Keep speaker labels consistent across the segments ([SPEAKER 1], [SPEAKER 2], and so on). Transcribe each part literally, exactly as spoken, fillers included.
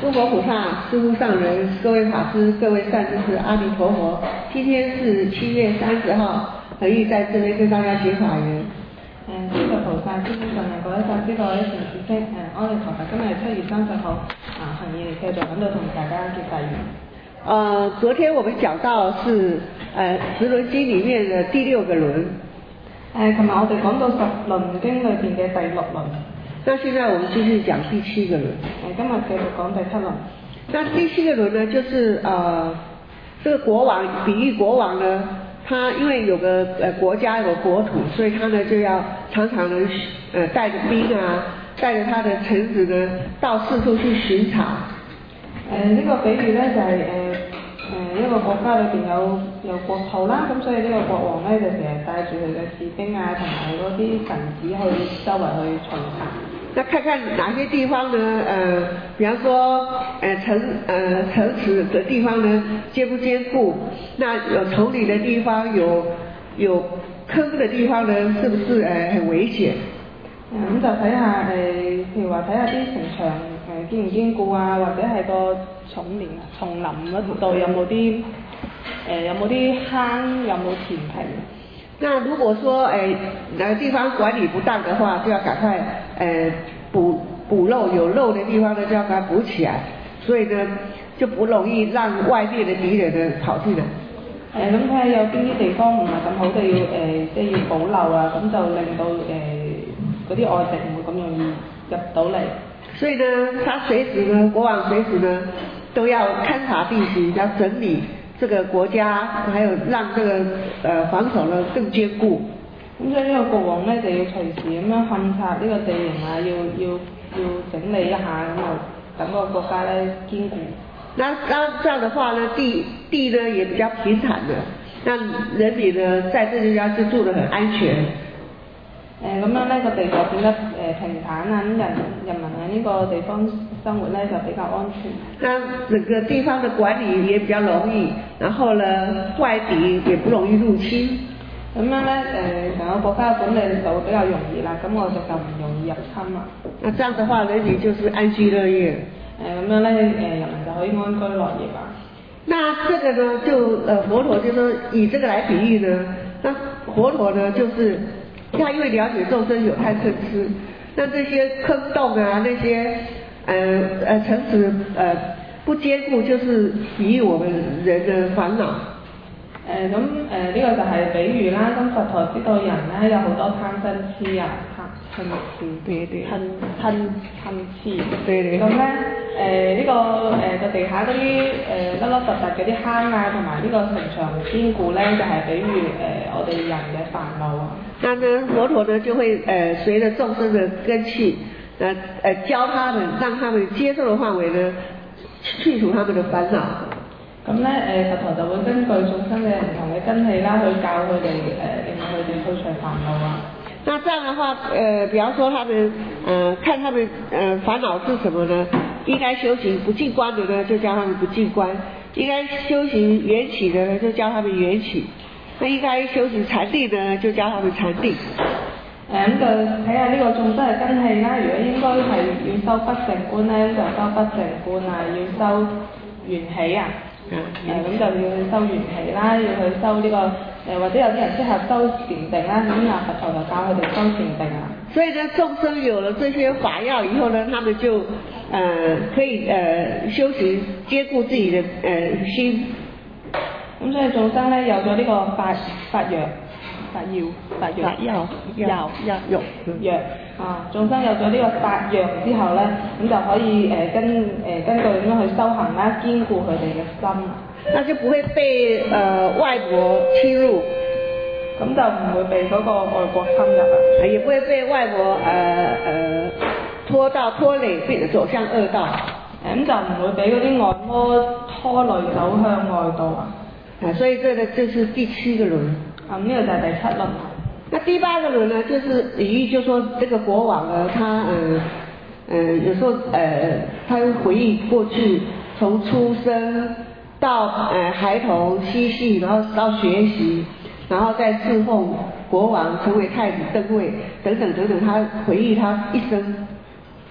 [SPEAKER 1] 诸佛菩萨、诸佛上人、各位法师、各位善知识，阿弥陀佛！今天是七月三十号，恒毅在这边跟大家结法缘。
[SPEAKER 2] 誒，諸佛菩薩、諸佛上人、各位法師、各位善知識，誒，阿彌陀佛！今日係七月三十號，啊，恒毅繼續喺度同大家結法緣。
[SPEAKER 1] 呃，昨天我們講到是呃十輪經裡面的第六個輪。
[SPEAKER 2] 誒，琴日我哋講到十輪經裏邊嘅第六輪。
[SPEAKER 1] 那現在我們繼續講第七個輪。誒，
[SPEAKER 2] 今日繼續講第七輪。
[SPEAKER 1] 那第七個輪呢，就是呃，這個國王，比喻國王呢，他因為有個呃國家有個國土，所以他呢就要常常的呃帶着兵啊，帶着他的臣子呢，到四處去巡查。誒、
[SPEAKER 2] 呃，呢、這個比喻咧就係誒誒一個國家裏邊有有國土啦，咁所以呢個國王咧就成日帶住佢嘅士兵啊，同埋嗰啲臣子去周圍去巡查。那看看
[SPEAKER 1] 哪些地方呢？呃，比方說，呃城呃城池的地方呢，堅不堅固？那有叢林的地方，有有坑的地方呢，是不是呃很危險？
[SPEAKER 2] 咁、嗯、就睇下誒，譬如話睇下啲城牆誒堅唔堅固啊，或者係個叢林叢林嗰度有冇啲誒有冇啲坑，有冇田平？
[SPEAKER 1] 那如果說誒哪個地方管理不當的話，就要趕快誒補補漏，有漏的地方呢就要趕快補起來，所以呢就不容易讓外面的敵人呢跑進來。
[SPEAKER 2] 誒咁睇下有邊啲地方唔係咁好，就要誒即係要補漏啊，咁就令到誒嗰啲外敵唔會咁容易入到嚟。
[SPEAKER 1] 所以呢，他隨時呢，國王隨時呢都要勘察地形，要整理這個國家，還有讓這個呃防守呢更堅固。
[SPEAKER 2] 咁所以呢個國王咧就要隨時咁樣勘察呢個地形啊，要要要整理一下，咁啊等個國家咧堅固。
[SPEAKER 1] 那那這樣的話呢，地地呢也比較平坦的，那人民呢在這個地方就住得很安全。
[SPEAKER 2] 誒咁樣咧個地就變得誒平坦啊，咁人人民喺呢個地方生活咧就比較安全。
[SPEAKER 1] 那整個地方的管理也比較容易，然後呢外敵也不容易入侵。
[SPEAKER 2] 咁樣咧誒成個國家嘅管理就會比較容易啦，咁我就就唔容易入侵啦。
[SPEAKER 1] 那這樣的話，人民就是安居樂業。
[SPEAKER 2] 誒咁樣咧誒人民就可以安居樂業啦。
[SPEAKER 1] 那這個呢就呃佛陀就說以這個來比喻呢，那佛陀呢就是他因為了解眾生有貪嗔癡，那這些坑洞啊，那些呃呃城池呃不堅固，就是比喻我們人的煩惱。
[SPEAKER 2] 誒咁誒呢個就係比喻啦，咁佛陀知道人咧有好多貪嗔癡啊，貪嗔癡，
[SPEAKER 1] 對對，
[SPEAKER 2] 貪貪貪癡，
[SPEAKER 1] 對對。
[SPEAKER 2] 咁咧誒呢個誒個地下嗰啲誒凹凹凸凸嗰啲坑啊，同埋呢個城牆堅固咧，就係、是、比喻誒、呃、我哋人嘅煩惱啊。
[SPEAKER 1] 那呢佛陀呢就會呃隨着眾生的根器，呃呃教他們，讓他們接受的範圍呢，去除他們的煩惱。
[SPEAKER 2] 咁咧誒佛陀就會根據眾生嘅唔同嘅根器啦，去教佢哋誒令佢哋去除煩惱啊。
[SPEAKER 1] 那這樣的話，呃，比方說他們，呃，看他們，呃，煩惱是什麼呢？應該修行不淨觀的呢，就教他們不淨觀；應該修行緣起的呢，就教他們緣起；那應該修行禪定的呢，就教他們禪定。
[SPEAKER 2] 誒咁就睇下呢個眾生嘅根器啦。如果應該係要修不淨觀咧，就修不淨觀啊；要修緣起啊。誒咁、嗯、就要去修緣起啦，要去修呢、這個誒、呃、或者有啲人適合修禪定啦，咁啊佛陀就教佢哋修禪定啊。所以呢，
[SPEAKER 1] 眾生有了這些法藥以後呢，他們就呃可以呃修行堅固自己的呃心。
[SPEAKER 2] 咁所以眾生咧有咗呢個法法藥、法藥、法藥、
[SPEAKER 1] 法藥、藥藥藥
[SPEAKER 2] 藥啊！眾生有咗呢個法藥之後咧，咁就可以誒、呃、跟誒、呃、根據咁樣去修行啦，堅固佢哋嘅心。
[SPEAKER 1] 那就不會被誒、呃、外國侵入，
[SPEAKER 2] 咁就唔會被嗰個外國侵入啊！
[SPEAKER 1] 也不會被外國誒誒、呃、拖到拖累，變得走向惡道。
[SPEAKER 2] 咁、嗯、就唔會俾嗰啲外魔拖累走向外道啊！
[SPEAKER 1] 啊，所以這個就是第七個輪。
[SPEAKER 2] 啊，呢、這個就係第七輪。
[SPEAKER 1] 那第八個輪呢，就是比喻，就說這個國王呢，他呃呃有時候呃，他會回憶過去，從出生到呃孩童嬉戲，然後到學習，然後再侍奉國王，成為太子登位等等等等，他回憶他一生。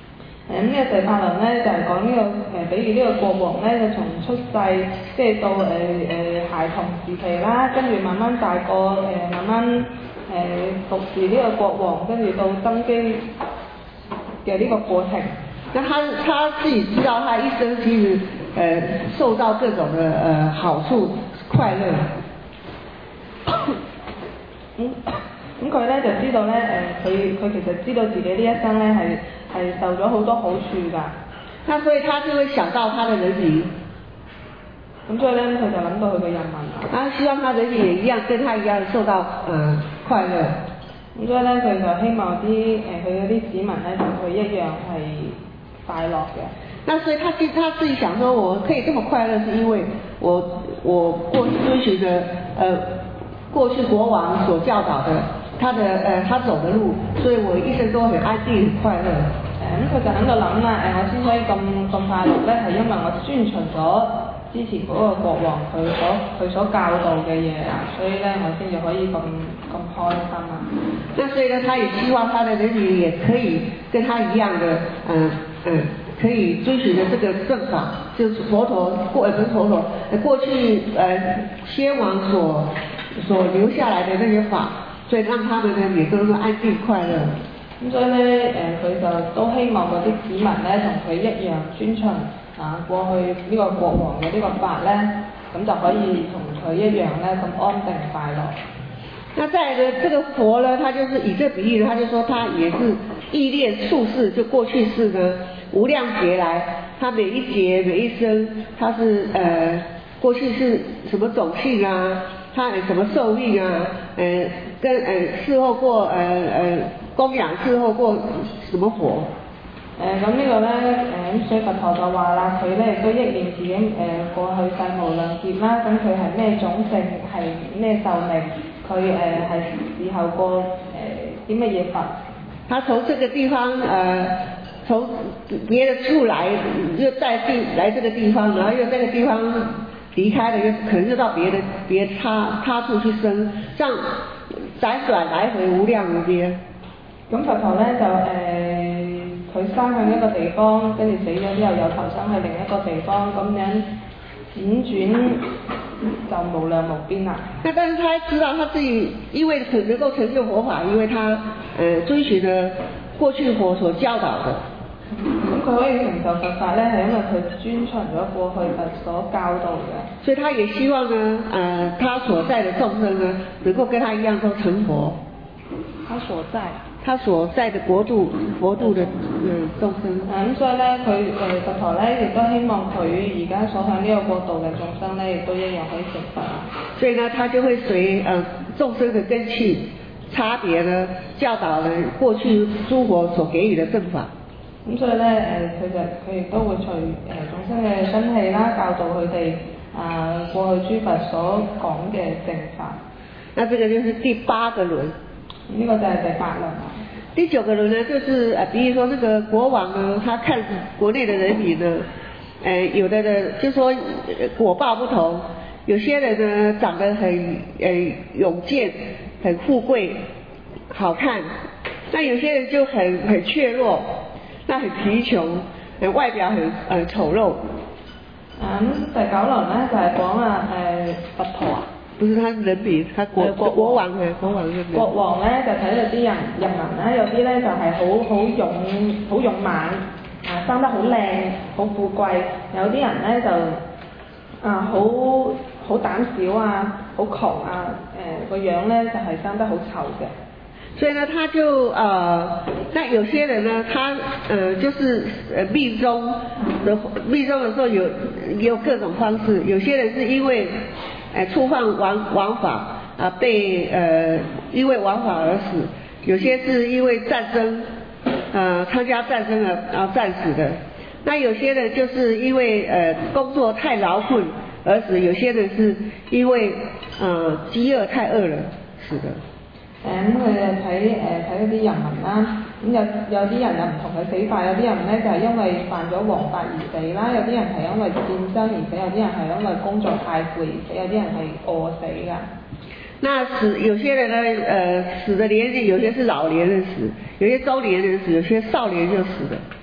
[SPEAKER 2] 誒咁呢個地法輪咧就係講呢個誒，比如呢個國王咧，就從出世即係到誒誒、呃、孩童時期啦，跟住慢慢大個誒、呃，慢慢誒、呃、服侍呢個國王，跟住到登基嘅呢個過程。
[SPEAKER 1] 那他他自己知道，他一生其實呃受到各種的呃好處快樂。
[SPEAKER 2] 咁咁佢咧就知道咧誒，佢、呃、佢其實知道自己呢一生咧係係受咗好多好處㗎。
[SPEAKER 1] 那所以他就會想到他的人民。
[SPEAKER 2] 咁所以咧佢就諗到佢嘅人民啦。
[SPEAKER 1] 他希望他人民也一樣，跟他一樣受到呃快樂。
[SPEAKER 2] 咁所以咧佢就希望啲誒佢嗰啲子民咧同佢一樣係快樂嘅。
[SPEAKER 1] 那所以他自他自己想說，我可以這麼快樂，是因為我我過去追尋的呃過去國王所教導的，他的呃他走的路，所以我一生都很安定很快樂。
[SPEAKER 2] 誒咁佢就喺度諗啦，誒我之所以咁咁快樂咧，係因為我遵循咗之前嗰個國王佢所佢所教導嘅嘢啊，所以咧我先至可以咁咁開心啊。
[SPEAKER 1] 那所以呢，他也希望他的人民也可以跟他一樣的，嗯、呃、嗯。可以追尋的這個正法，就是佛陀過呃不是佛陀，過去呃先王所所留下來的那些法，所以讓他們呢也都是安定快樂。
[SPEAKER 2] 咁所以咧誒佢就都希望嗰啲子民咧同佢一樣遵循啊過去呢個國王嘅呢個法咧，咁就可以同佢一樣咧咁安定快樂。
[SPEAKER 1] 那再來呢，這個佛呢，他就是以這比喻呢，他就說他也是憶念處世，就過去世呢無量劫來，他每一劫每一生，他是呃過去是什麼種姓啊，他什麼壽命啊，呃跟呃伺候過呃呃供養伺候過什麼佛。
[SPEAKER 2] 誒咁呢個咧誒咁所以佛陀就話啦，佢咧亦都憶念自己誒、呃、過去世無量劫啦，咁佢係咩種姓，係咩壽命，佢誒係伺候過誒啲乜嘢佛。
[SPEAKER 1] 他從這個地方呃從別的處來，又再地來這個地方，然後又這個地方離開了，又可能又到別的別他他處去生，這樣輾轉來回無量無邊。
[SPEAKER 2] 咁佛陀咧就誒。呃佢生喺一個地方，跟住死咗之後又投生去另一個地方，咁樣輾轉就無量無邊啦。
[SPEAKER 1] 那但是他知道他自己因為能夠成就佛法，因為他呃遵循了過去佛所教導的。
[SPEAKER 2] 咁佢可以成就佛法咧，係因為佢遵循咗過去佛所教導嘅。
[SPEAKER 1] 所以他也希望呢，呃他所在的眾生呢，能夠跟他一樣都成佛。
[SPEAKER 2] 他所在。
[SPEAKER 1] 他所在的國度，國度的嗯眾生。
[SPEAKER 2] 咁、嗯、所以咧，佢誒佛陀咧，亦都希望佢而家所向呢個國度嘅眾生咧，亦都一樣可以成佛。
[SPEAKER 1] 所以呢，他就會隨呃眾生的根器差別呢，教導了過去諸佛所給予的正法。
[SPEAKER 2] 咁所以咧，誒佢就佢亦都會隨誒眾生嘅根器啦，教導佢哋啊過去諸佛所講嘅正法。
[SPEAKER 1] 那這個就是第八個輪。
[SPEAKER 2] 呢個就係第八輪啦。
[SPEAKER 1] 第九個輪呢，就是呃，比如說那個國王呢，他看國內的人民呢，呃，有的呢，就說果報不同，有些人呢長得很呃勇健，很富貴，好看，那有些人就很很怯弱，那很貧窮，呃外表很呃醜陋。
[SPEAKER 2] 咁、嗯、第九輪咧就係講啊誒佛陀啊。
[SPEAKER 1] 不是他人民，他國國國王嘅國王嘅。
[SPEAKER 2] 國王咧就睇到啲人人民咧，有啲咧就係好好勇好勇猛，啊生得好靚好富貴，有啲人咧就啊好好膽小啊，好窮啊，誒個樣咧就係生得好醜嘅。
[SPEAKER 1] 所以呢，他就呃，那有些人呢，他呃就是呃命中的命中的時候有也有各種方式，有些人是因為。呃，觸犯王王法啊，被呃因為王法而死；有些是因為戰爭，呃參加戰爭而然後戰死的。那有些人就是因為呃工作太勞困而死；有些人是因為呃飢餓太餓了死的。
[SPEAKER 2] 誒咁佢就睇誒睇嗰啲人民啦，咁有有啲人又唔同佢死法，有啲人咧就係、是、因為犯咗王法而死啦，有啲人係因為戰爭而死，有啲人係因為工作太攰而死，有啲人係餓死㗎。
[SPEAKER 1] 那死有些人呢，呃死的年紀，有些是老年人死，有些中年人死，有些少年就死的。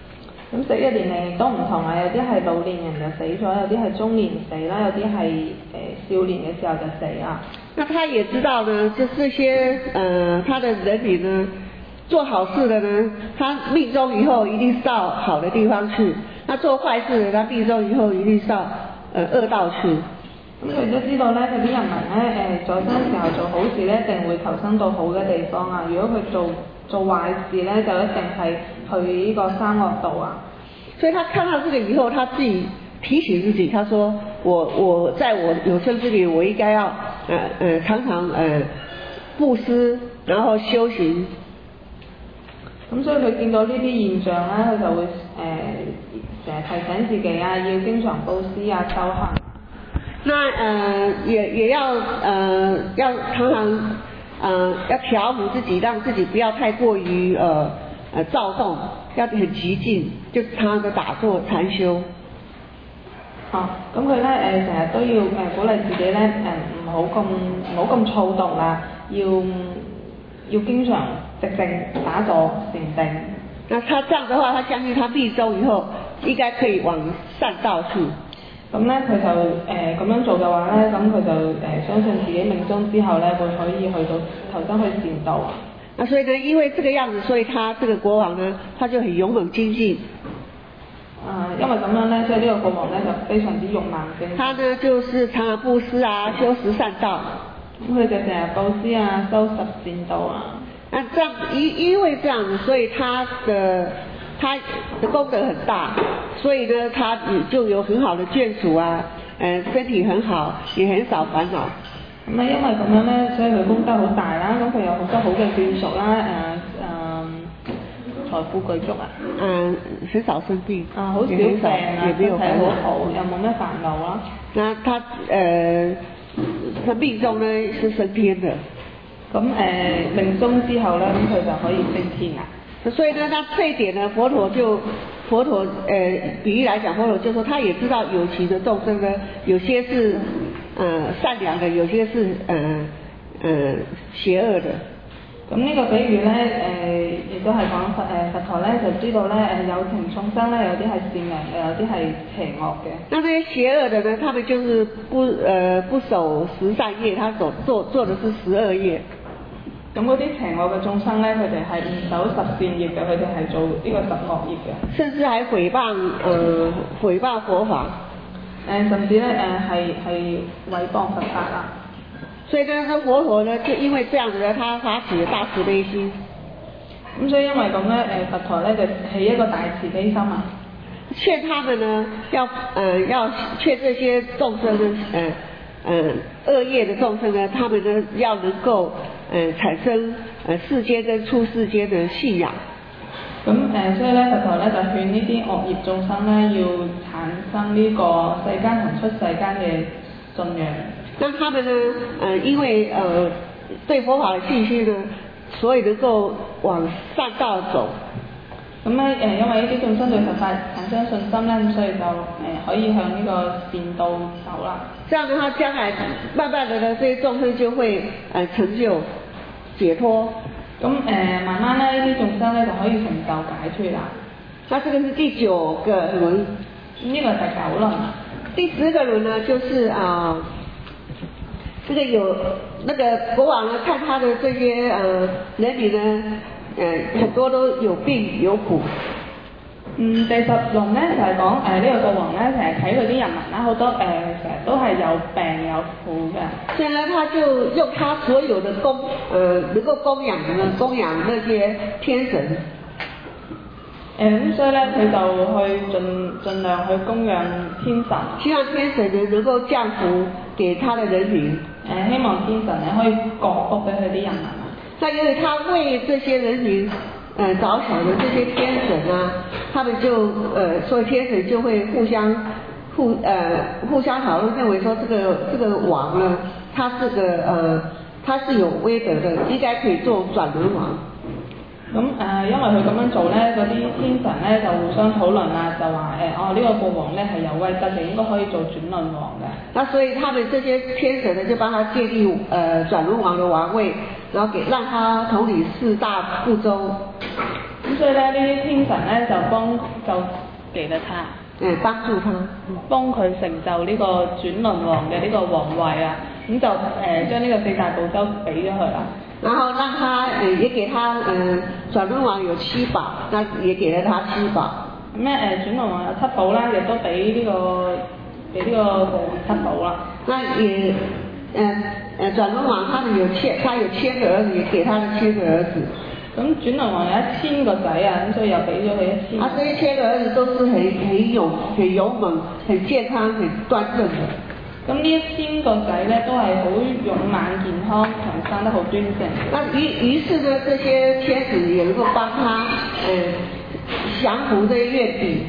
[SPEAKER 2] 咁死嘅年齡亦都唔同啊，有啲係老年人就死咗，有啲係中年死啦，有啲係誒少年嘅時候就死啊。
[SPEAKER 1] 那他也知道呢，就這些呃他的人民呢，做好事的呢，他命終以後一定是到好的地方去；那做壞事的，他命終以後一定是到呃惡道去。
[SPEAKER 2] 咁佢都知道咧，嗰啲人民咧誒在生時候做好事咧，一定會投生到好嘅地方啊。如果佢做做壞事咧，就一定係去呢個三惡道啊。
[SPEAKER 1] 所以他看到這個以後，他自己提醒自己，他說：我我在我有生之年，我應該要呃呃常常呃布施，然後修行。
[SPEAKER 2] 咁所以佢見到呢啲現象咧，佢就會誒成日提醒自己啊，要經常布施啊，修行。
[SPEAKER 1] 那呃也也要呃要常常呃要調伏自己，讓自己不要太過於呃呃躁動，要很極靜，就常常的打坐禪修。
[SPEAKER 2] 哦，咁佢咧誒成日都要誒鼓勵自己咧誒唔好咁唔好咁躁動啦，要要經常寂靜打坐禪定。
[SPEAKER 1] 那他這樣的話，他相信他命終以後應該可以往善道去。
[SPEAKER 2] 咁咧佢就誒咁、呃、樣做嘅話咧，咁佢就誒、呃、相信自己命終之後咧會可以去到投生去善道啊。
[SPEAKER 1] 那所以呢，因為這個樣子，所以他這個國王呢，他就很勇猛精進。
[SPEAKER 2] 啊、呃，因為咁樣咧，所以呢個國王咧就非常之勇猛精進。
[SPEAKER 1] 他呢就是常常布施啊，修十善道。
[SPEAKER 2] 咁佢就成日布施啊，修十善道啊。
[SPEAKER 1] 那這樣因因為這樣子，所以他的他的功德很大，所以呢，他就有很好的眷屬啊，呃，身體很好，也很少煩惱。
[SPEAKER 2] 咁啊，因為咁樣咧，所以佢功德好大啦，咁佢有好多好嘅眷屬啦，誒誒財富具足啊。嗯，
[SPEAKER 1] 很少生病。
[SPEAKER 2] 啊，好少病啊，身體好好，又冇咩煩惱啦。
[SPEAKER 1] 那他呃，他命中呢是升天的。
[SPEAKER 2] 咁誒、呃、命終之後咧，咁佢就可以升天啦。
[SPEAKER 1] 所以呢，那這一點呢，佛陀就佛陀呃比喻來講，佛陀就說他也知道有情的眾生呢，有些是呃善良的，有些是呃呃邪惡的。
[SPEAKER 2] 咁呢個比喻咧，誒、呃、亦都係講佛誒佛陀咧就知道咧誒有情眾生咧有啲係善良嘅，有啲係邪惡嘅。
[SPEAKER 1] 那這些邪惡的呢，他們就是不呃不守十善業，他所做做的是十惡業。
[SPEAKER 2] 咁嗰啲邪惡嘅眾生咧，佢哋係唔守十善業嘅，佢哋係做呢個十惡業嘅。
[SPEAKER 1] 甚至還誹謗呃誹謗佛法。
[SPEAKER 2] 誒、呃，甚至咧誒係係毀謗佛法啊。
[SPEAKER 1] 所以呢，佛陀呢，就因為這樣子呢，他發起了大慈悲心。
[SPEAKER 2] 咁所以因為咁咧，誒佛陀咧就起一個大慈悲心啊。
[SPEAKER 1] 勸他們呢，要呃要勸這些眾生呢，呃呃惡業的眾生呢，他們呢要能夠呃產生呃世間跟出世間的信仰。
[SPEAKER 2] 咁誒、呃，所以咧佛陀咧就勸呢啲惡業眾生咧，要產生呢個世間同出世間嘅信仰。
[SPEAKER 1] 那他們呢，呃因為呃對佛法的信心呢，所以能夠往善道走。
[SPEAKER 2] 咁咧誒，因為呢啲眾生對佛法產生信心咧，咁所以就誒、呃、可以向呢個善道走啦。
[SPEAKER 1] 這樣的話，將來慢慢的呢，這些眾生就會呃成就解脫。
[SPEAKER 2] 咁誒、呃，慢慢咧，呢啲眾生咧就可以成就解脫啦。
[SPEAKER 1] 那這個是第九個輪。
[SPEAKER 2] 呢個係第九輪。
[SPEAKER 1] 第十個輪呢，就是啊、呃，這個有那個國王呢，看他的這些呃人民呢。誒、呃、很多都有病有苦。
[SPEAKER 2] 嗯，第十輪咧就係講誒呢個國王咧成日睇佢啲人民啦，好多誒成日都係有病有苦嘅。所以咧，他就用他所有的供，呃能夠供養呢，供養那些天神。誒咁、嗯，所以咧佢就去盡盡量去供養天神，
[SPEAKER 1] 希望天神呢能夠降福給他的人民。誒、
[SPEAKER 2] 呃，希望天神咧可以降福俾佢啲人民。
[SPEAKER 1] 那因為他為這些人民，呃着想的這些天神啊，他們就呃，所以天神就會互相互呃互相討論，認為說這個這個王呢，他是個呃他是有威德的，應該可以做轉輪王。咁誒、呃，因為佢咁樣做咧，嗰啲天神咧就互相討論啦，就話誒、呃、哦呢、這個國王咧係有威德嘅，應該可以做轉輪王嘅。那所以他們這些天神呢，就幫他建立呃轉輪王的王位。然後給讓他統理四大部洲。
[SPEAKER 2] 咁所以咧，呢啲天神咧就幫就給了他。
[SPEAKER 1] 誒幫助他，
[SPEAKER 2] 幫佢成就呢個轉輪王嘅呢個皇位啊，咁就誒、呃、將呢個四大部洲俾咗佢啦。
[SPEAKER 1] 然後讓他誒也給他誒轉輪王有七寶，那也給了他七寶。
[SPEAKER 2] 咁咧誒轉輪王有七寶啦，亦都俾呢個俾呢個王七寶啦。
[SPEAKER 1] 那也誒誒轉輪王他有千，他有千個兒子，也給他的千個兒子。
[SPEAKER 2] 咁轉輪王有一千個仔啊，咁所以又俾咗佢一千。啊，
[SPEAKER 1] 這一千個兒子都是很很勇、很勇猛、很健康、很端正的。
[SPEAKER 2] 咁呢一千個仔咧都係好勇猛、健康同生得好端正。
[SPEAKER 1] 那於於是呢，這些天子也能夠幫他誒降服這些怨敵。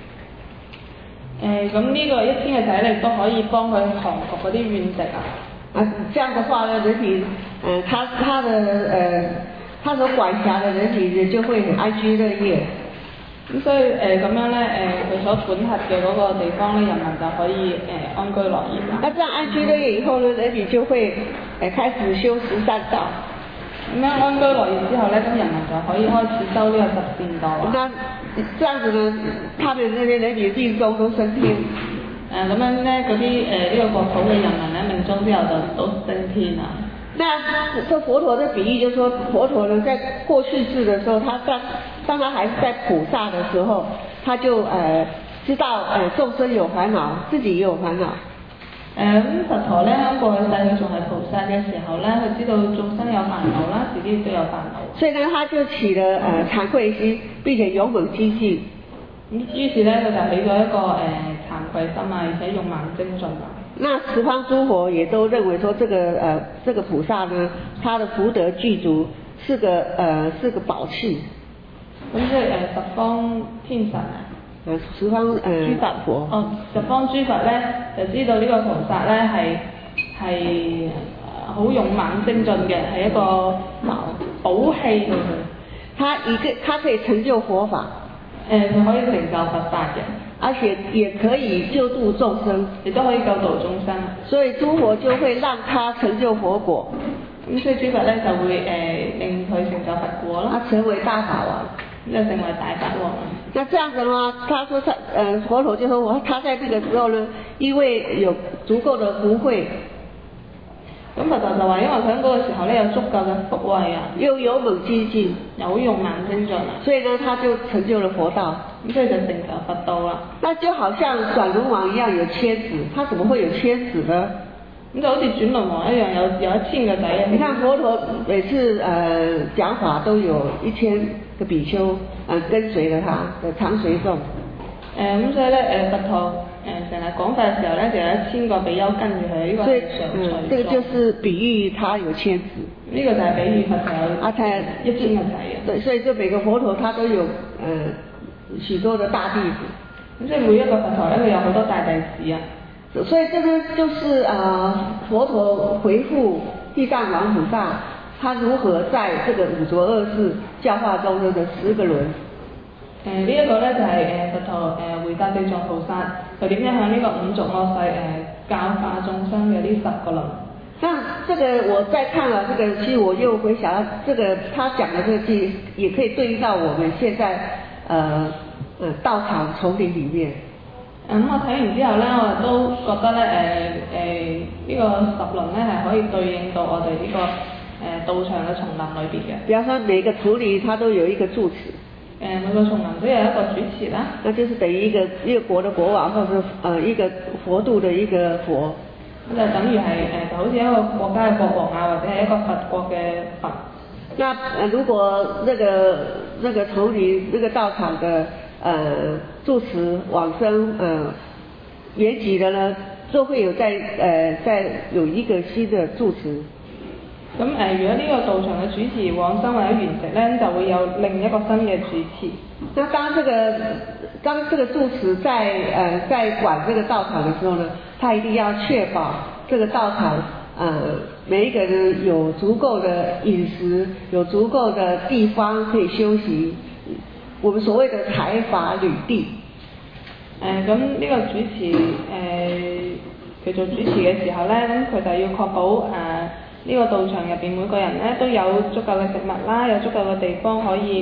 [SPEAKER 2] 誒，咁呢個一千個仔咧都可以幫佢降服嗰啲怨敵啊。
[SPEAKER 1] 啊，這樣的話呢，人民誒他他的誒。呃他所管轄的人民就會很安居樂業。
[SPEAKER 2] 咁所以誒咁、呃、樣咧誒，佢、呃、所管轄嘅嗰個地方咧，人民就可以誒、呃、安居樂業啦。
[SPEAKER 1] 那這樣安居樂業以後呢，人民就會誒、呃、開始修十善道。
[SPEAKER 2] 咁樣安居樂業之後咧，咁人民就可以開始修呢個十善道啊。
[SPEAKER 1] 那這樣子呢，他們那些人民命中都升天。
[SPEAKER 2] 誒咁樣咧，嗰啲誒呢個國土嘅人民咧，命中之後就都升天啊。
[SPEAKER 1] 那這佛陀的比喻就是說，佛陀呢在過去世的時候，他當當他還是在菩薩的時候，他就呃知道呃眾生有煩惱，自己也有煩惱。
[SPEAKER 2] 誒咁佛陀咧喺過去世佢仲係菩薩嘅時候咧，佢知道眾生有煩惱啦，自己亦都有煩惱。
[SPEAKER 1] 所以呢，他就起了呃慚愧心，並且勇猛精進。
[SPEAKER 2] 咁於是咧，佢就起咗一個誒、呃、慚愧心啊，而且勇猛精進啊。
[SPEAKER 1] 那十方諸佛也都認為說，這個呃這個菩薩呢，他的福德具足，是個呃是個寶器。
[SPEAKER 2] 咁即係誒十方天神啊，
[SPEAKER 1] 呃十方誒諸佛。
[SPEAKER 2] 哦，十方諸佛咧就知道呢個菩薩咧係係好勇猛精進嘅，係一個寶寶器嚟嘅。
[SPEAKER 1] 他一個，他可以成就佛法。
[SPEAKER 2] 誒，佢可以成就佛法嘅。
[SPEAKER 1] 而且也可以救度眾生，
[SPEAKER 2] 亦都可以救度眾生。所以
[SPEAKER 1] 諸佛就會讓他成就佛果。
[SPEAKER 2] 咁所以諸佛咧就會誒、呃、令佢成就佛果咯。
[SPEAKER 1] 他成為大法王，
[SPEAKER 2] 就成為大法王。
[SPEAKER 1] 那這樣子的話，他說他，呃，佛陀就說我，他在這個時候呢，因為有足夠的福慧。
[SPEAKER 2] 咁佛陀就話，因為佢喺嗰個時候咧有足夠嘅福慧啊，
[SPEAKER 1] 又勇猛精進，
[SPEAKER 2] 又好勇猛精進啊，
[SPEAKER 1] 所以呢，他就成就了佛道。
[SPEAKER 2] 咁所以就成就佛道啦。
[SPEAKER 1] 那就好像轉輪王一樣有千子，他怎麼會有千子呢？
[SPEAKER 2] 咁就好似轉輪王一樣有有一千個仔啊！
[SPEAKER 1] 你看佛陀每次呃講法都有一千個比丘呃跟隨着他的常隨眾。
[SPEAKER 2] 誒咁、呃、所以咧誒佛陀誒成日講法嘅時候咧，就有一千個比丘跟住佢，呢個係常隨眾。嗯，這個就是比喻他有千子。呢個就係比喻佛陀有啊，他一千個仔啊。對，
[SPEAKER 1] 所以就每個佛陀他都有呃許多的大弟子。
[SPEAKER 2] 咁即係每一個佛陀咧，佢有好多大弟子啊。
[SPEAKER 1] 所以這個就是啊、呃、佛陀回復地藏王菩薩，他如何在這個五濁惡世教化眾生的十個輪。
[SPEAKER 2] 誒、呃這個、呢一個咧就係、是、誒、呃、佛陀誒、呃、回答地藏菩薩，佢點樣向呢個五濁惡世誒教化眾生嘅呢十個輪。
[SPEAKER 1] 那這個我再看了這個，其實我又回想到這個他講的這個句，也可以對應到我們現在呃呃道場叢林裡面。
[SPEAKER 2] 咁、嗯、我睇完之後咧，我都覺得咧誒誒呢個十輪咧係可以對應到我哋呢、這個誒、呃、道場嘅叢林裏邊嘅。
[SPEAKER 1] 比方說每個叢林它都有一個住持。
[SPEAKER 2] 誒、呃、每個叢林都有一個主持啦。
[SPEAKER 1] 那就是等於一個一個國的國王，或者是呃一個佛度的一個佛。
[SPEAKER 2] 咁就等於係誒、呃、就好似一個國家嘅國王啊，或者係一個佛國嘅佛。
[SPEAKER 1] 那呃如果那個那個叢林那個道場的呃住持往生呃圓寂了呢，就會有在呃再有一個新的住持。
[SPEAKER 2] 咁誒、呃，如果呢個道場嘅主持往生或者圓寂咧，就會有另一個新嘅主持。
[SPEAKER 1] 那當這個當這個住持在呃在管這個道場的時候呢，他一定要確保這個道場呃每一個人有足夠的飲食，有足夠的地方可以休息。我們所謂的財法履地。
[SPEAKER 2] 誒咁呢個主持誒佢、呃、做主持嘅時候咧，咁佢就要確保誒。呃呢個道場入邊每個人咧都有足夠嘅食物啦，有足夠嘅地方可以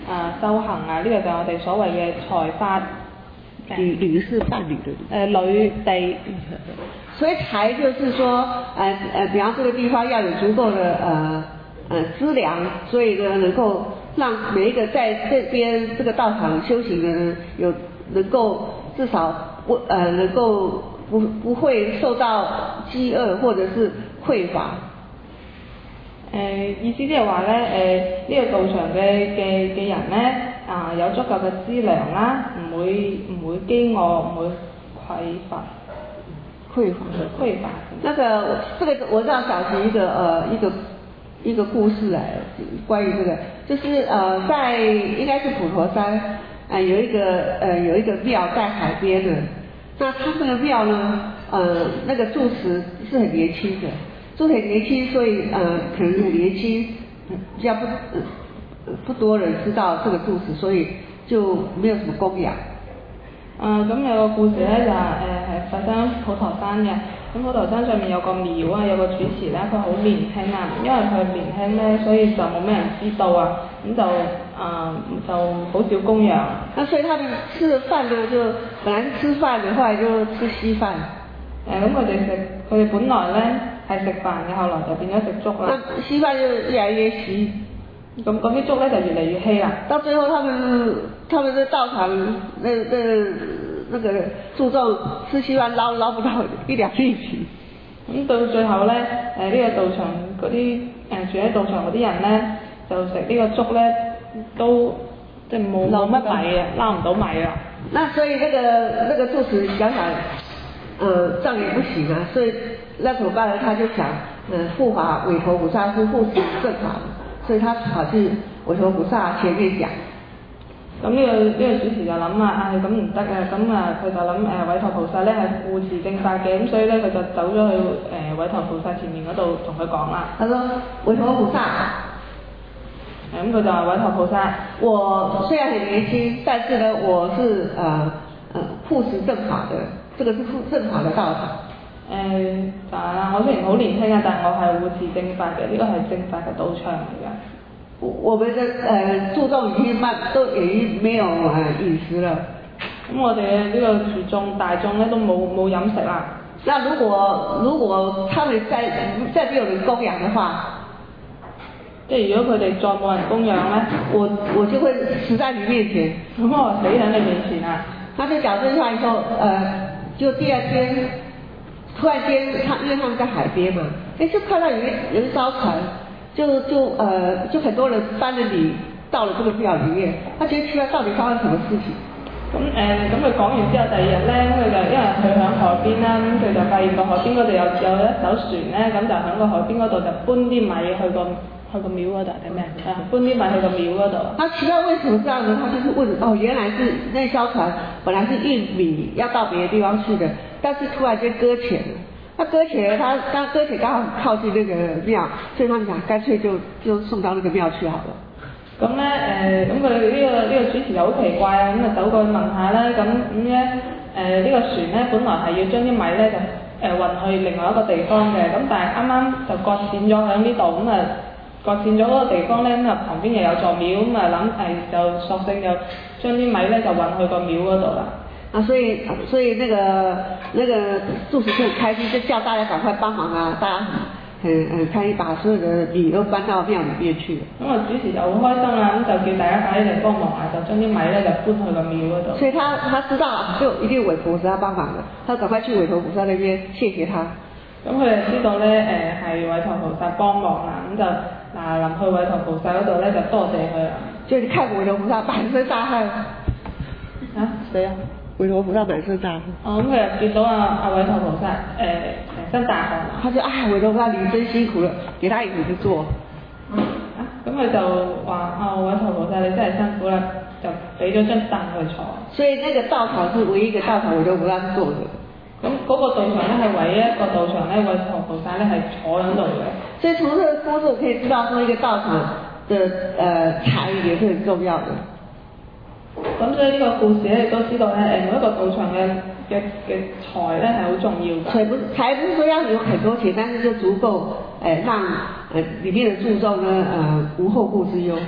[SPEAKER 2] 啊修行啊，呢、這個就係我哋所謂嘅財法。
[SPEAKER 1] 女女是伴侶的
[SPEAKER 2] 誒女地。
[SPEAKER 1] 所以財就是說，呃呃，比方這個地方要有足夠的呃呃資糧，所以呢能夠讓每一個在這邊這個道場修行的人有能夠至少不呃能夠不不會受到飢餓或者是匱乏。
[SPEAKER 2] 誒、呃、意思即係話咧，誒、呃、呢、這個道場嘅嘅嘅人咧，啊、呃、有足夠嘅資糧啦，唔會唔會飢餓，唔會匱乏。
[SPEAKER 1] 匱乏。匱乏。那個這個我這樣想起一個呃一個一個故事來，關於這個，就是呃在應該是普陀山，呃有一個呃有一個廟在海邊的，那他這個廟呢，呃那個住持是很年輕的。住很年輕，所以呃可能很年輕，比較不呃不多人知道這個住持，所以就沒有什麼供養。
[SPEAKER 2] 啊咁、呃、有個故事咧就係誒係發生普陀山嘅，咁普陀山上面有個廟啊，有個主持咧，佢好年輕啊，因為佢年輕咧，所以就冇咩人知道啊，咁就啊、呃、就好少供養。
[SPEAKER 1] 那所以他們吃飯呢，就本來是吃飯嘅，後來就吃稀飯。
[SPEAKER 2] 誒咁佢哋食，佢哋本來咧係食飯嘅，後來就變咗食粥啦。
[SPEAKER 1] 那稀飯就越來越稀，
[SPEAKER 2] 咁嗰啲粥咧就越嚟越稀啦。
[SPEAKER 1] 到最後，他們他們的道場那那那個注重吃稀飯撈撈不到一兩粒米。
[SPEAKER 2] 咁到最後咧，誒、呃、呢、這個道場嗰啲誒住喺道場嗰啲人咧，就食呢個粥咧都即係冇冇乜米啊，撈唔到米啊。
[SPEAKER 1] 那所以那個那個住持想想。呃，這樣也不行啊，所以那怎麼辦呢？他就想，呃，護法韋陀菩薩是護持正法，所以他跑去韋陀菩薩前面講。
[SPEAKER 2] 咁呢、這個呢、這個主持就諗啊，唉咁唔得啊，咁啊佢就諗誒韋陀菩薩咧係護持正法嘅，咁所以咧佢就走咗去誒韋陀菩薩前面嗰度同佢講啦。
[SPEAKER 1] 他說：韋陀菩薩，
[SPEAKER 2] 咁佢就話韋陀菩薩，
[SPEAKER 1] 我雖然很年輕，但是呢，我是呃呃護持正法的。這個是正法的道場。
[SPEAKER 2] 誒、呃，但係我雖然好年輕啊，但係我係護持正法嘅，呢個係正法嘅道場嚟㗎。
[SPEAKER 1] 我我們的呃注重已經慢，都已經沒有呃飲食了。
[SPEAKER 2] 咁我哋嘅呢個住眾大眾咧都冇冇飲食啦。
[SPEAKER 1] 那如果如果他們再再沒有人供養的話，
[SPEAKER 2] 即係如果佢哋再冇人供養咧，
[SPEAKER 1] 我我就會死在你面前。
[SPEAKER 2] 咁我死喺你面前啊！
[SPEAKER 1] 他就講這句話以後，呃。就第二天，突然間，他因為他們在海邊嘛，哎，就看到有一有一艘船，就就呃，就很多人搬着米到了這個廟裡面，他覺得奇怪，到底發生什麼事情？
[SPEAKER 2] 咁誒，咁佢講完之後，第二日咧，咁佢就因為佢響海邊啦，咁佢就發現個海邊嗰度有有一艘船咧，咁就響個海邊嗰度就搬啲米去個去個廟嗰度定咩？啊，搬啲米去個廟嗰度。他
[SPEAKER 1] 奇怪為什麼這樣呢？他就是問，哦，原來是那艘船本來是運米要到別的地方去的，但是突然間擱淺了。他擱淺了，他剛擱淺剛好靠近那個廟，所以他們想乾脆就就送到那個廟去好了。
[SPEAKER 2] 咁咧誒，咁佢呢個呢、這個主持就好奇怪啊，咁啊走過去問下啦，咁咁咧誒呢個船咧本來係要將啲米咧就誒運去另外一個地方嘅，咁但係啱啱就擱淺咗喺呢度，咁啊擱淺咗嗰個地方咧，咁啊旁邊又有座廟，咁啊諗誒就索性就將啲米咧就運去個廟嗰度啦。
[SPEAKER 1] 啊，所以所以那個那個住持就很開心，就叫大家趕快幫忙啊，大家。很很開心，把所有的米都搬到廟裏面去。咁
[SPEAKER 2] 啊主持就好開心啦，咁就叫大家快啲嚟幫忙啊，就將啲米咧就搬去個廟嗰度。
[SPEAKER 1] 所以他他知道就一定韋陀菩薩幫忙嘅，他趕快去韋陀菩薩那邊謝謝他。
[SPEAKER 2] 咁佢哋知道咧誒係韋陀菩薩幫忙啦，咁就嗱臨去韋陀菩薩嗰度咧就多謝佢啦。
[SPEAKER 1] 就你看韋陀菩薩滿身大汗。
[SPEAKER 2] 啊？誰啊？
[SPEAKER 1] 韋陀菩薩滿身大汗。
[SPEAKER 2] 哦，咁佢又見到啊啊韋陀菩薩誒成身大汗。
[SPEAKER 1] 他說：啊，韋陀菩薩你真辛苦了，給他椅子坐。
[SPEAKER 2] 啊，咁佢就話啊韋陀菩薩你真係辛苦啦，就俾咗張凳佢坐。
[SPEAKER 1] 所以那個道場是唯一一個道場韋陀菩薩是坐的。
[SPEAKER 2] 咁嗰個道場咧係唯一一個道場咧，韋陀菩薩咧係坐喺度嘅。
[SPEAKER 1] 所以從這個故事可以知道，說一個道場的呃財也是很重要的。
[SPEAKER 2] 咁所以呢個故事咧，亦都知道咧，誒每一個道場嘅嘅嘅財咧係好重要嘅。財不財不是說要有很多錢，但是就足夠誒讓誒裡面的注重呢誒無後顧之憂。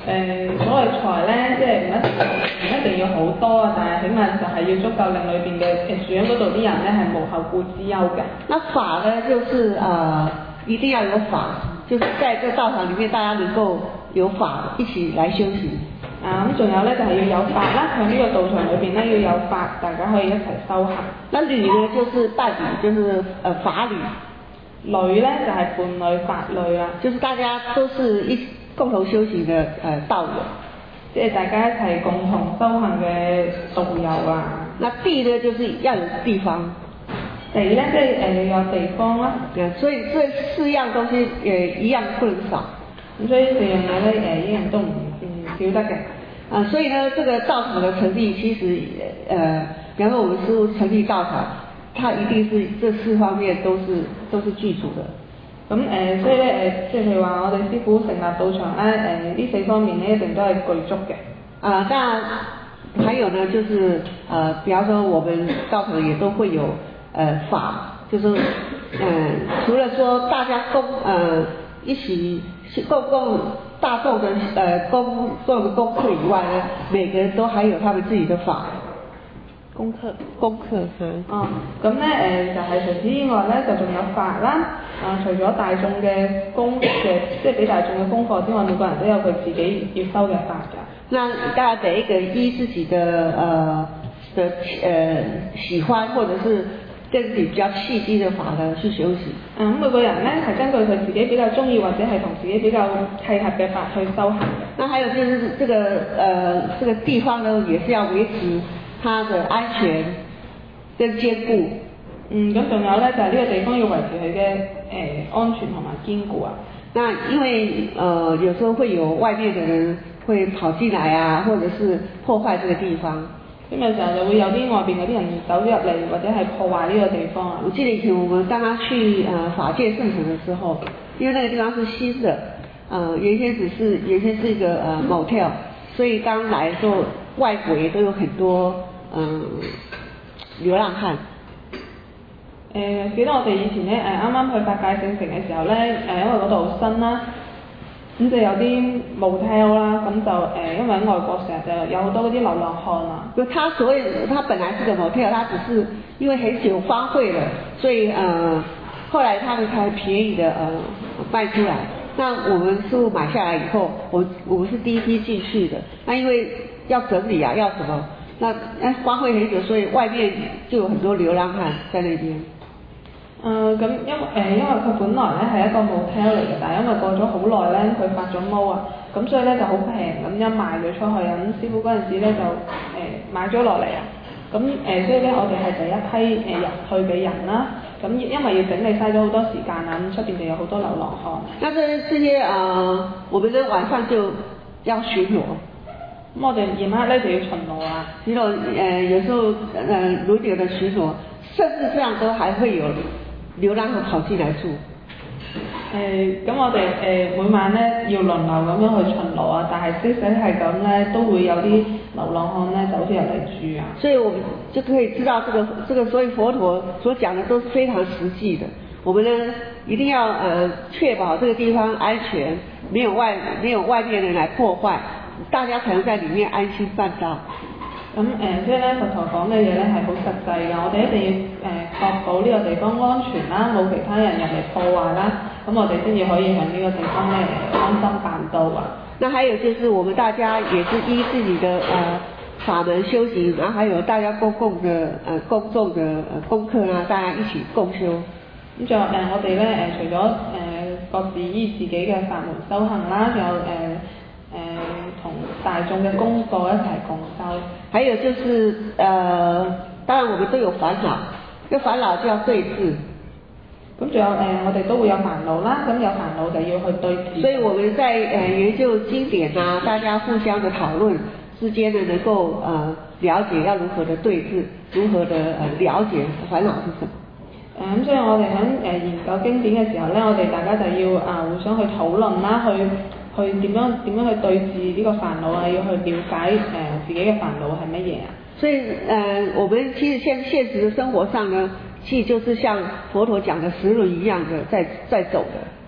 [SPEAKER 2] 誒所謂財咧，即係唔一唔一定要好多啊，但係起碼就係要足夠令裏邊嘅誒住喺嗰度啲人咧係無後顧之憂嘅。
[SPEAKER 1] 那法呢，就是呃一定要有法，就是在這個道場裡面，大家能夠有法一起來修行。
[SPEAKER 2] 啊咁仲有咧就係、是、要有法啦，喺呢個道場裏邊咧要有法，大家可以一齊修行。
[SPEAKER 1] 那侶呢，就是伴侶，就是呃法侶。
[SPEAKER 2] 侶咧就係、是、伴侶法侶啦，
[SPEAKER 1] 就是大家都是一共同修行嘅呃道友，
[SPEAKER 2] 即係大家一齊共同修行嘅道友啊。
[SPEAKER 1] 那地呢，就是要有地方。
[SPEAKER 2] 地咧即係誒要有地方啦。
[SPEAKER 1] 所以這四樣東西誒一樣不能少。
[SPEAKER 2] 咁所以四樣嘢咧誒一樣都唔唔少得嘅。
[SPEAKER 1] 啊，所以呢，這個道場的成立，其實呃，比方說我們師父成立道場，它一定是這四方面都是都是具足的。
[SPEAKER 2] 咁誒、呃，所以咧誒，即係譬如話我哋師父成立道場咧，誒、呃、呢四方面咧一定都係具足嘅。啊，
[SPEAKER 1] 當然還有呢，就是呃，比方說我們道場也都會有呃法，就是呃，除了說大家共呃一起共共大眾的呃共做的功課以外呢，每個人都還有他們自己的法。功課，功課，嗯。
[SPEAKER 2] 哦，咁咧誒就係、是、除此之外咧，就仲有法啦。啊，除咗大眾嘅功嘅，即係俾大眾嘅功課之外，每個人都有佢自己要修嘅法㗎。
[SPEAKER 1] 那大家每一個依自己的呃的呃喜歡，或者是跟自己比較契機的法呢去修行。
[SPEAKER 2] 嗯，每個人咧係根據佢自己比較中意或者係同自己比較契合嘅法去修行嘅。
[SPEAKER 1] 那還有就是這個呃這個地方呢，也是要維持它的安全跟堅固。
[SPEAKER 2] 嗯，咁仲有咧就係、是、呢個地方要維持佢嘅誒安全同埋堅固啊。
[SPEAKER 1] 那因為呃有時候會有外面的人會跑進來啊，或者是破壞這個地方。
[SPEAKER 2] 咁有時候就會有啲外邊嗰啲人走咗入嚟，或者係破壞呢個地方啊。
[SPEAKER 1] 我記得以前我們剛剛去呃法界聖城的時候，因為那個地方是新的，呃原先只是原先是一個呃 motel，所以剛來的時候外圍都有很多嗯、呃、流浪漢。
[SPEAKER 2] 誒、呃、記得我哋以前咧誒啱啱去法界聖城嘅時候咧，誒、呃、因為嗰度新啦，咁就有啲 motel 啦，咁就誒、呃、因為喺外國成日就有好多嗰啲流浪漢啊。
[SPEAKER 1] 就他所謂，他本來是個 motel，他只是因為很久荒廢了，所以呃後來他們才便宜的呃賣出來。那我們師父買下來以後，我我們是第一批進去的。那因為要整理啊，要什麼？那誒荒廢很久，所以外面就有很多流浪漢在那邊。
[SPEAKER 2] 誒咁、呃、因誒、呃、因為佢本來咧係一個 motel 嚟嘅，但係因為過咗好耐咧，佢發咗毛啊，咁所以咧就好平咁樣賣咗出去啊。咁師父嗰陣時咧就誒、呃、買咗落嚟啊。咁誒、呃、所以咧我哋係第一批誒入去嘅人啦。咁因為要整理嘥咗好多時間啊，咁出邊就有好多流浪漢。
[SPEAKER 1] 那這這些呃，我們咧晚上就要巡邏。
[SPEAKER 2] 咁我哋夜晚咧就要巡邏啊。
[SPEAKER 1] 巡邏誒有時候誒輪流的巡邏，甚至這樣都還會有流浪漢跑進來住。
[SPEAKER 2] 誒咁、呃、我哋誒、呃、每晚咧要輪流咁樣去巡邏啊，但係即使係咁咧，都會有啲流浪漢咧走出入嚟住啊。所以我們
[SPEAKER 1] 就可以知道，這個這個所以佛陀所講的都是非常實際的。我們呢一定要呃確保這個地方安全，沒有外沒有外面人來破壞，大家才能在裡面安心辦道。
[SPEAKER 2] 咁誒、呃，所以咧佛陀講嘅嘢咧係好實際㗎，我哋一定要誒、呃、確保呢個地方安全啦，冇其他人入嚟破壞啦，咁我哋先至可以喺呢個地方咧安心辦道啊。
[SPEAKER 1] 那還有就是我們大家也是依自己的呃法門修行，然後還有大家公共的呃公眾的呃功課啦，大家一起共修。
[SPEAKER 2] 咁仲有誒我哋咧誒除咗誒、呃、各自依自己嘅法門修行啦，仲有誒。呃誒同、呃、大眾嘅功課一齊共修，
[SPEAKER 1] 還有就是呃，當然我們都有煩惱，這煩惱就要對治。
[SPEAKER 2] 咁仲有誒、呃，我哋都會有煩惱啦，咁有煩惱就要去對治。
[SPEAKER 1] 所以我們在誒、呃、研究經典啊，大家互相的討論之間呢，能夠呃了解要如何的對治，如何的呃了解煩惱是什麼。
[SPEAKER 2] 誒咁、呃，所以我哋喺誒研究經典嘅時候咧，我哋大家就要啊、呃、互相去討論啦，去。去點樣點樣去對治呢個煩惱啊？要去了解誒、呃、自己嘅煩惱係乜嘢啊？所以誒、
[SPEAKER 1] 呃，我們其實現現實的生活上呢，其實就是像佛陀講的十輪一樣的在在走的。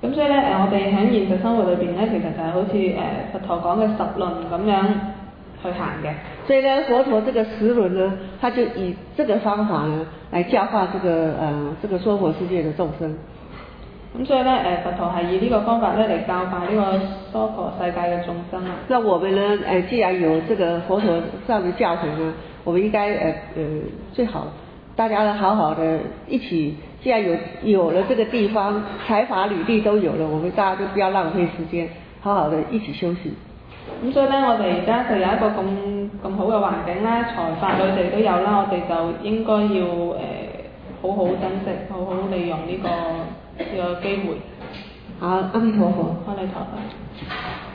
[SPEAKER 2] 咁所以咧誒，我哋喺現實生活裏邊咧，其實就係好似誒佛陀講嘅十輪咁樣去行嘅。
[SPEAKER 1] 所以呢，佛陀這個十輪呢，他就以這個方法呢，來教化這個呃這個娑婆世界的眾生。
[SPEAKER 2] 咁所以咧誒，佛陀係以呢個方法咧嚟教化呢個娑婆世界嘅眾生啦。
[SPEAKER 1] 那我們呢誒，既然有這個佛陀上的教誨呢，我們應該誒呃最好大家呢好好的一起，既然有有了這個地方，財法履歷都有了，我們大家就不要浪費時間，好好的一起修行。
[SPEAKER 2] 咁所以咧，我哋而家就有一個咁咁好嘅環境啦，財法我哋都有啦，我哋就應該要誒、呃、好好珍惜，好好利用呢、這個呢、這個機會。
[SPEAKER 1] 好，阿彌陀佛。
[SPEAKER 2] 阿彌陀佛。